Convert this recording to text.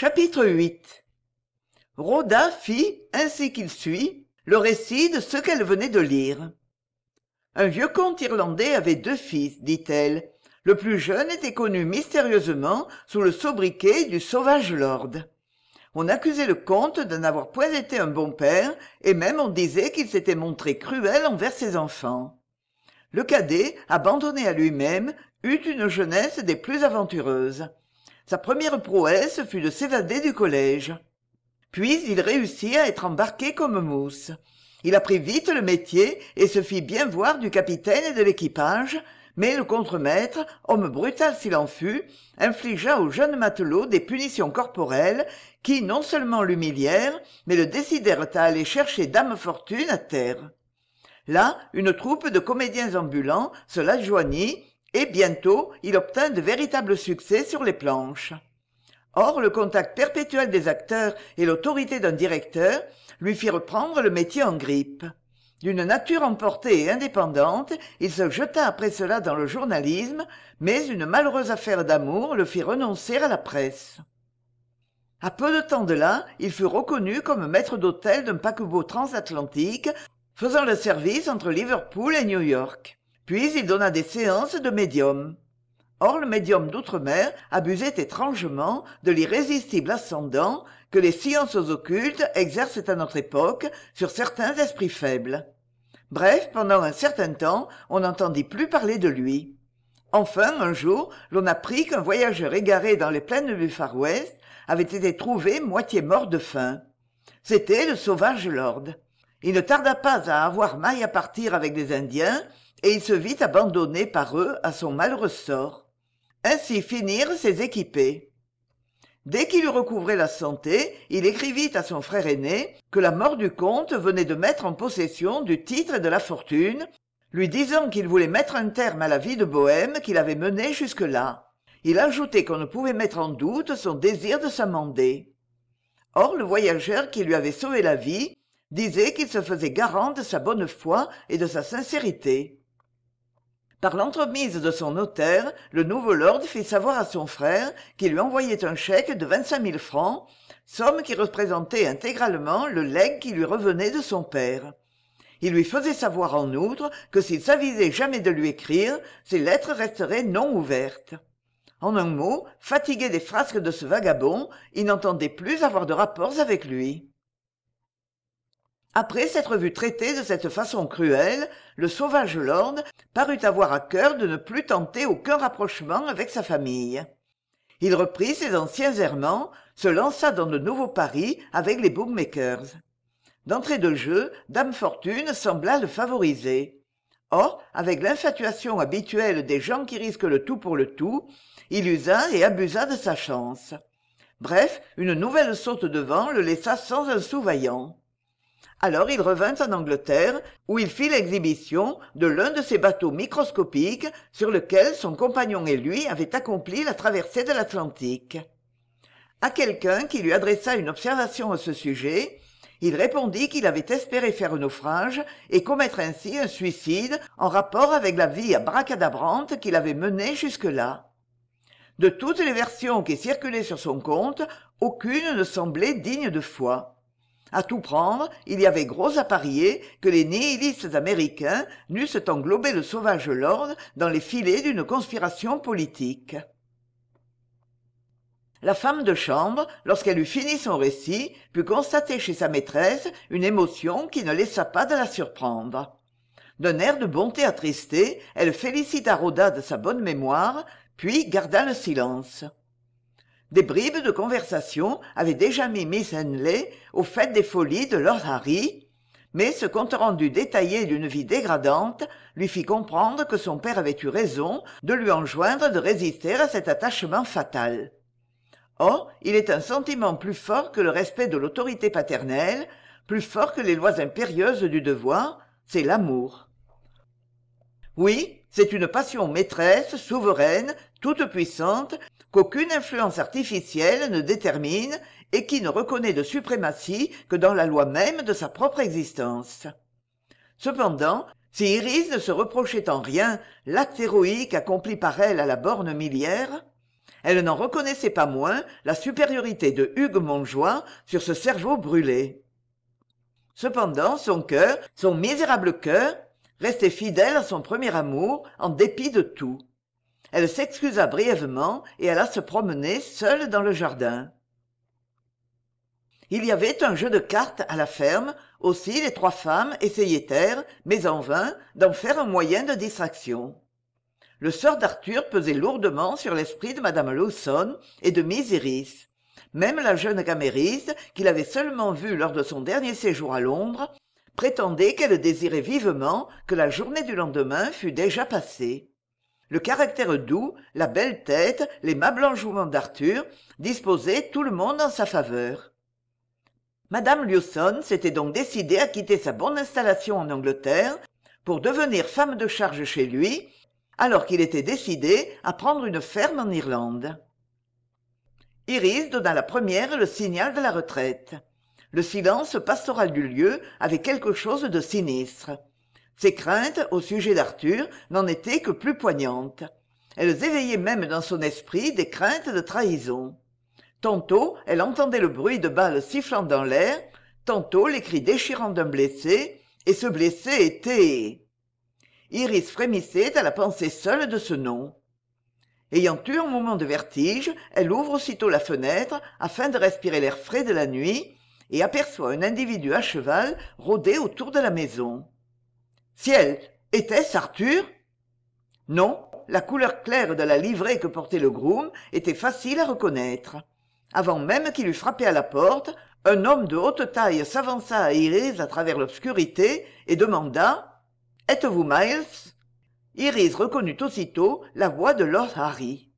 Chapitre 8. Rhoda fit, ainsi qu'il suit, le récit de ce qu'elle venait de lire. Un vieux comte irlandais avait 2 fils, dit-elle. Le plus jeune était connu mystérieusement sous le sobriquet du sauvage lord. On accusait le comte de n'avoir point été un bon père, et même on disait qu'il s'était montré cruel envers ses enfants. Le cadet, abandonné à lui-même, eut une jeunesse des plus aventureuses. Sa première prouesse fut de s'évader du collège. Puis il réussit à être embarqué comme mousse. Il apprit vite le métier et se fit bien voir du capitaine et de l'équipage, mais le contremaître, homme brutal s'il en fut, infligea au jeune matelot des punitions corporelles qui non seulement l'humilièrent, mais le décidèrent à aller chercher Dame Fortune à terre. Là, une troupe de comédiens ambulants se l'adjoignit, et bientôt il obtint de véritables succès sur les planches. Or, le contact perpétuel des acteurs et l'autorité d'un directeur lui firent prendre le métier en grippe. D'une nature emportée et indépendante, il se jeta après cela dans le journalisme, mais une malheureuse affaire d'amour le fit renoncer à la presse. À peu de temps de là, il fut reconnu comme maître d'hôtel d'un paquebot transatlantique faisant le service entre Liverpool et New York. Puis il donna des séances de médium. Or le médium d'outre-mer abusait étrangement de l'irrésistible ascendant que les sciences occultes exercent à notre époque sur certains esprits faibles. Bref, pendant un certain temps, on n'entendit plus parler de lui. Enfin, un jour, l'on apprit qu'un voyageur égaré dans les plaines du Far West avait été trouvé moitié mort de faim. C'était le sauvage lord. Il ne tarda pas à avoir maille à partir avec des Indiens, et il se vit abandonné par eux à son malheureux sort. Ainsi finirent ses équipés. Dès qu'il eut recouvré la santé, il écrivit à son frère aîné que la mort du comte venait de mettre en possession du titre et de la fortune, lui disant qu'il voulait mettre un terme à la vie de bohème qu'il avait menée jusque-là. Il ajoutait qu'on ne pouvait mettre en doute son désir de s'amender. Or, le voyageur qui lui avait sauvé la vie disait qu'il se faisait garant de sa bonne foi et de sa sincérité. Par l'entremise de son notaire, le nouveau lord fit savoir à son frère qu'il lui envoyait un chèque de 25 000 francs, somme qui représentait intégralement le legs qui lui revenait de son père. Il lui faisait savoir en outre que s'il s'avisait jamais de lui écrire, ses lettres resteraient non ouvertes. En un mot, fatigué des frasques de ce vagabond, il n'entendait plus avoir de rapports avec lui. Après s'être vu traité de cette façon cruelle, le sauvage lord parut avoir à cœur de ne plus tenter aucun rapprochement avec sa famille. Il reprit ses anciens errements, se lança dans de nouveaux paris avec les bookmakers. D'entrée de jeu, Dame Fortune sembla le favoriser. Or, avec l'infatuation habituelle des gens qui risquent le tout pour le tout, il usa et abusa de sa chance. Bref, une nouvelle saute de vent le laissa sans un sou vaillant. Alors il revint en Angleterre, où il fit l'exhibition de l'un de ces bateaux microscopiques sur lequel son compagnon et lui avaient accompli la traversée de l'Atlantique. À quelqu'un qui lui adressa une observation à ce sujet, il répondit qu'il avait espéré faire naufrage et commettre ainsi un suicide en rapport avec la vie abracadabrante qu'il avait menée jusque-là. De toutes les versions qui circulaient sur son compte, aucune ne semblait digne de foi. À tout prendre, il y avait gros à parier que les nihilistes américains n'eussent englobé le sauvage lord dans les filets d'une conspiration politique. La femme de chambre, lorsqu'elle eut fini son récit, put constater chez sa maîtresse une émotion qui ne laissa pas de la surprendre. D'un air de bonté attristé, elle félicita Rhoda de sa bonne mémoire, puis garda le silence. Des bribes de conversation avaient déjà mis Miss Henley au fait des folies de Lord Harry, mais ce compte-rendu détaillé d'une vie dégradante lui fit comprendre que son père avait eu raison de lui enjoindre de résister à cet attachement fatal. Or, il est un sentiment plus fort que le respect de l'autorité paternelle, plus fort que les lois impérieuses du devoir, c'est l'amour. Oui, c'est une passion maîtresse, souveraine, toute puissante, qu'aucune influence artificielle ne détermine et qui ne reconnaît de suprématie que dans la loi même de sa propre existence. Cependant, si Iris ne se reprochait en rien l'acte héroïque accompli par elle à la borne milliaire, Elle n'en reconnaissait pas moins la supériorité de Hugues Montjoie sur ce cerveau brûlé. Cependant, son misérable cœur, restait fidèle à son premier amour en dépit de tout. Elle s'excusa brièvement et alla se promener seule dans le jardin. Il y avait un jeu de cartes à la ferme, aussi les 3 femmes essayèrent, mais en vain, d'en faire un moyen de distraction. Le sort d'Arthur pesait lourdement sur l'esprit de madame Lawson et de Miss Iris. Même la jeune camériste, qu'il avait seulement vue lors de son dernier séjour à Londres, prétendait qu'elle désirait vivement que la journée du lendemain fût déjà passée. Le caractère doux, la belle tête, l'aimable enjouement d'Arthur disposaient tout le monde en sa faveur. Madame Lawson s'était donc décidée à quitter sa bonne installation en Angleterre pour devenir femme de charge chez lui, alors qu'il était décidé à prendre une ferme en Irlande. Iris donna la première le signal de la retraite. Le silence pastoral du lieu avait quelque chose de sinistre. Ses craintes au sujet d'Arthur n'en étaient que plus poignantes. Elles éveillaient même dans son esprit des craintes de trahison. Tantôt elle entendait le bruit de balles sifflant dans l'air, tantôt les cris déchirants d'un blessé, et ce blessé était... Iris frémissait à la pensée seule de ce nom. Ayant eu un moment de vertige, elle ouvre aussitôt la fenêtre afin de respirer l'air frais de la nuit et aperçoit un individu à cheval rôder autour de la maison. Ciel, était-ce Arthur? Non, la couleur claire de la livrée que portait le groom était facile à reconnaître. Avant même qu'il eût frappé à la porte, un homme de haute taille s'avança à Iris à travers l'obscurité et demanda « Êtes-vous Miles ?» Iris reconnut aussitôt la voix de Lord Harry.